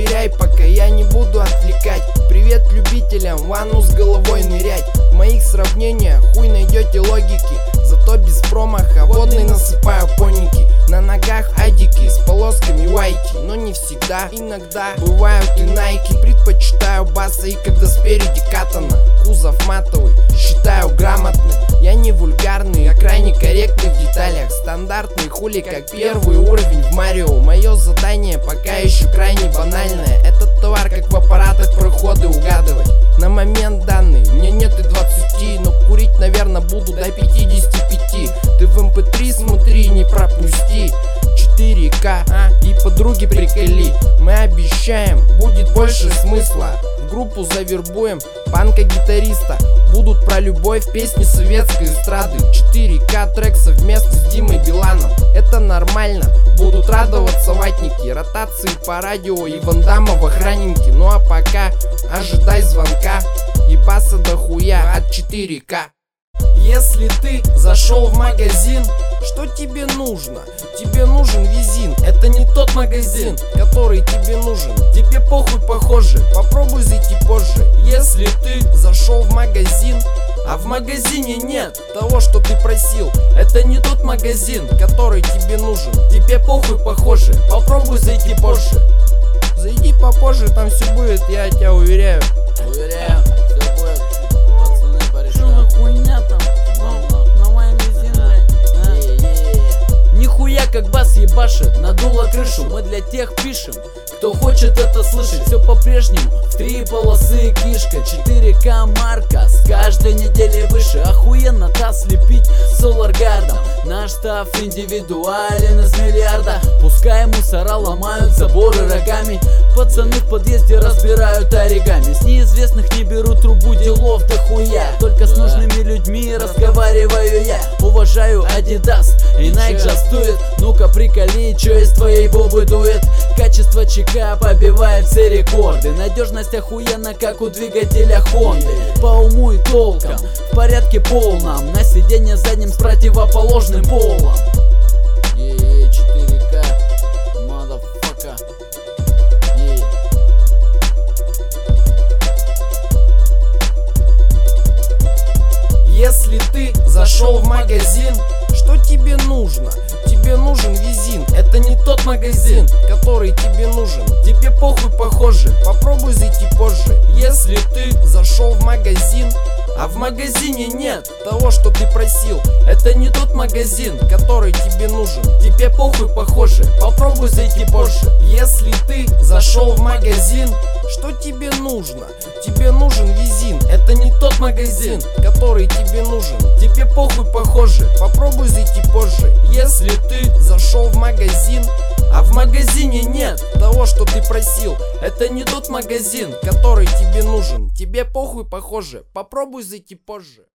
доверяй, пока я не буду отвлекать. Привет любителям в ванну с головой нырять. В моих сравнениях хуй найдете логики, зато без промаха водный насыпаю поники. На ногах адики с полосками вайки, но не всегда, иногда бывают и найки. Предпочитаю баса, и когда спереди катана. Кузов матовый, считаю грамотный. Я не вульгарный, а крайне корректный в деталях. Стандартный хули, как первый уровень в Марио. Мое задание пока еще крайне банальное. Этот товар как в аппаратах проходы угадывать. На момент данный мне нет и 20, но курить, наверное, буду до 55. Ты в MP3 смотри, не пропусти. 4К, и подруги приколи. Мы обещаем, будет больше смысла. В группу завербуем панка-гитариста. Будут про любовь песни советской эстрады. 4К трек совместно с Димой Биланом. Это нормально, будут радоваться ватники. Ротации по радио и Ван Дамма в охранники. Ну а пока ожидай звонка и баса дохуя от 4К. Если ты зашел в магазин, что тебе нужно? Тебе нужен визин. Это не тот магазин, который тебе нужен. Тебе похуй, похоже, попробуй зайти позже. Если ты зашел в магазин, а в магазине нет того, что ты просил, это не тот магазин, который тебе нужен. Тебе похуй, похоже, попробуй зайти позже. Зайди попозже, там все будет, я тебя уверяю. Уверяю, все будет. Пацаны порешают. Что хуйня там? На моем визине. Нихуя как бас ебашит, надуло крышу. Мы для тех пишем, кто хочет это слышать. Все по-прежнему, в 3 полосы кишка. 4К марка, с каждой недели выше. Охуенно таз лепить соларгардом. Наш став индивидуален из миллиарда. Пускай мусора ломают заборы рогами. Пацаны в подъезде разбирают оригами. С неизвестных не берут трубу, делов дохуя. Только с нужными людьми разговариваю я. Уважаю Adidas и Nike жастует. Ну-ка приколи, чё из твоей бобы дует. Качество ЧК побивает все рекорды. Надежность охуенно, как у двигателя Хонды. По уму и толкам, в порядке полном. На сиденье задним с противоположным полом. 4К, motherfucker. Если ты зашел в магазин, что тебе нужно? Тебе нужен визин. Это не тот магазин, который тебе нужен. Тебе похуй, похоже, попробуй зайти позже. Если ты зашел в магазин, а в магазине нет того, что ты просил, это не тот магазин, который тебе нужен. Тебе похуй, похоже, попробуй зайти позже. Если ты зашел в магазин, что тебе нужно? Тебе нужен визин. Это не тот магазин, который тебе нужен. Тебе похуй, похоже, попробуй зайти позже. Если ты зашел в магазин, а в магазине нет того, что ты просил, это не тот магазин, который тебе нужен. Тебе похуй, похоже, попробуй зайти позже.